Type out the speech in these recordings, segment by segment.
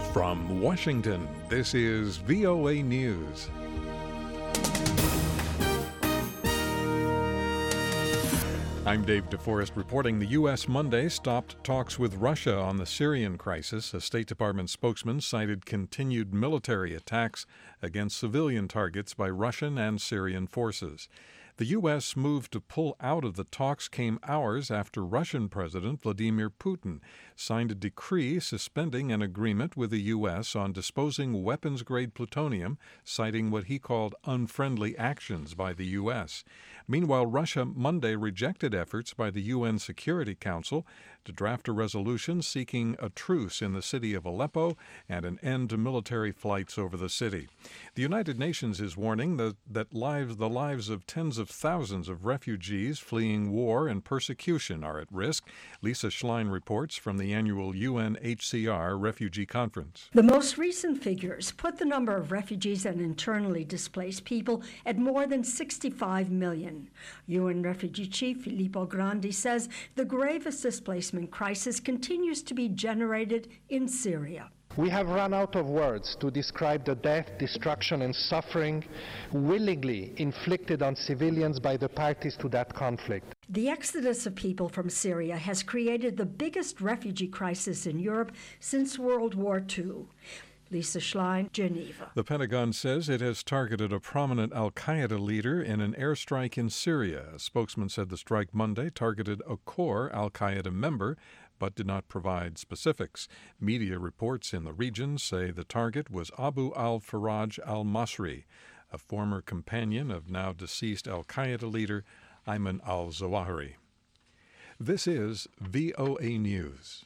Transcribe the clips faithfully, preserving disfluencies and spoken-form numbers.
From Washington, this is V O A News. I'm Dave DeForest reporting. The U S Monday stopped talks with Russia on the Syrian crisis. A State Department spokesman cited continued military attacks against civilian targets by Russian and Syrian forces. The U S move to pull out of the talks came hours after Russian President Vladimir Putin signed a decree suspending an agreement with the U S on disposing weapons-grade plutonium, citing what he called unfriendly actions by the U S. Meanwhile, Russia Monday rejected efforts by the U N Security Council to draft a resolution seeking a truce in the city of Aleppo and an end to military flights over the city. The United Nations is warning that, that lives, the lives of tens of thousands of refugees fleeing war and persecution are at risk. Lisa Schlein reports from the annual U N H C R Refugee Conference. The most recent figures put the number of refugees and internally displaced people at more than sixty-five million. U N Refugee Chief Filippo Grandi says the gravest displacement crisis continues to be generated in Syria. We have run out of words to describe the death, destruction, and suffering willingly inflicted on civilians by the parties to that conflict. The exodus of people from Syria has created the biggest refugee crisis in Europe since World War Two. Lisa Schlein, Geneva. The Pentagon says it has targeted a prominent al-Qaeda leader in an airstrike in Syria. A spokesman said the strike Monday targeted a core al-Qaeda member, but did not provide specifics. Media reports in the region say the target was Abu al-Faraj al-Masri, a former companion of now deceased al-Qaeda leader Ayman al-Zawahiri. This is V O A News.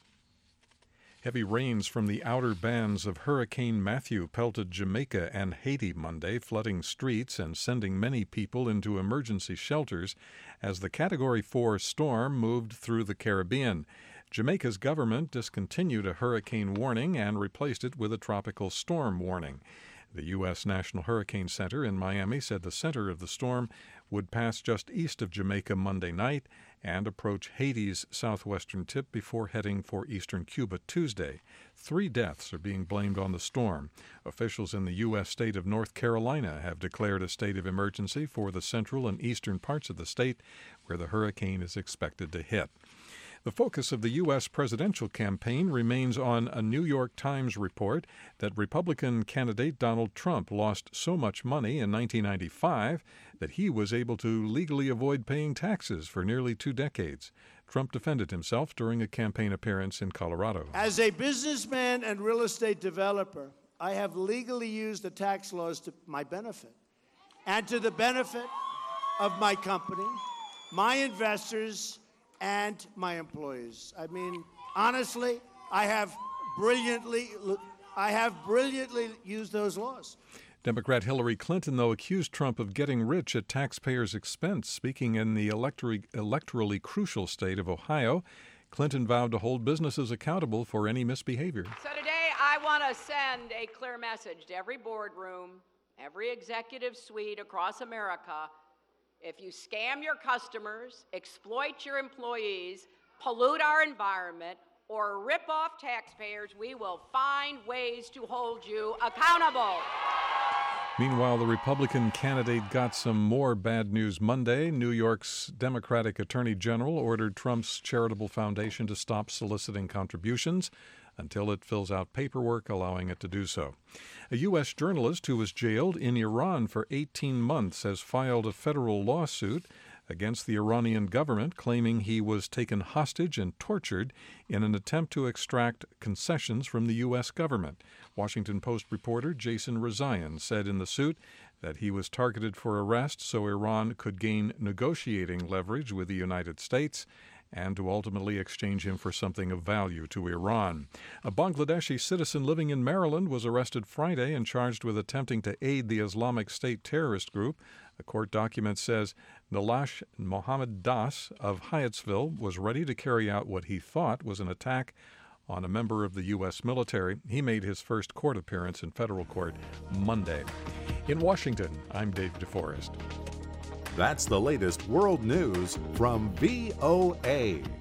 Heavy rains from the outer bands of Hurricane Matthew pelted Jamaica and Haiti Monday, flooding streets and sending many people into emergency shelters as the Category four storm moved through the Caribbean. Jamaica's government discontinued a hurricane warning and replaced it with a tropical storm warning. The U S National Hurricane Center in Miami said the center of the storm would pass just east of Jamaica Monday night and approach Haiti's southwestern tip before heading for eastern Cuba Tuesday. Three deaths are being blamed on the storm. Officials in the U S state of North Carolina have declared a state of emergency for the central and eastern parts of the state where the hurricane is expected to hit. The focus of the U S presidential campaign remains on a New York Times report that Republican candidate Donald Trump lost so much money in nineteen ninety-five that he was able to legally avoid paying taxes for nearly two decades. Trump defended himself during a campaign appearance in Colorado. As a businessman and real estate developer, I have legally used the tax laws to my benefit and to the benefit of my company, my investors, and my employees. I mean, honestly, I have brilliantly, I have brilliantly used those laws. Democrat Hillary Clinton, though, accused Trump of getting rich at taxpayers' expense. Speaking in the electorally, electorally crucial state of Ohio, Clinton vowed to hold businesses accountable for any misbehavior. So today I want to send a clear message to every boardroom, every executive suite across America. If you scam your customers, exploit your employees, pollute our environment, or rip off taxpayers, we will find ways to hold you accountable. Meanwhile, the Republican candidate got some more bad news Monday. New York's Democratic Attorney General ordered Trump's charitable foundation to stop soliciting contributions until it fills out paperwork allowing it to do so. A U S journalist who was jailed in Iran for eighteen months has filed a federal lawsuit against the Iranian government, claiming he was taken hostage and tortured in an attempt to extract concessions from the U S government. Washington Post reporter Jason Rezaian said in the suit that he was targeted for arrest so Iran could gain negotiating leverage with the United States and to ultimately exchange him for something of value to Iran. A Bangladeshi citizen living in Maryland was arrested Friday and charged with attempting to aid the Islamic State terrorist group. A court document says Nilash Mohammed Das of Hyattsville was ready to carry out what he thought was an attack on a member of the U S military. He made his first court appearance in federal court Monday. In Washington, I'm Dave DeForest. That's the latest world news from V O A.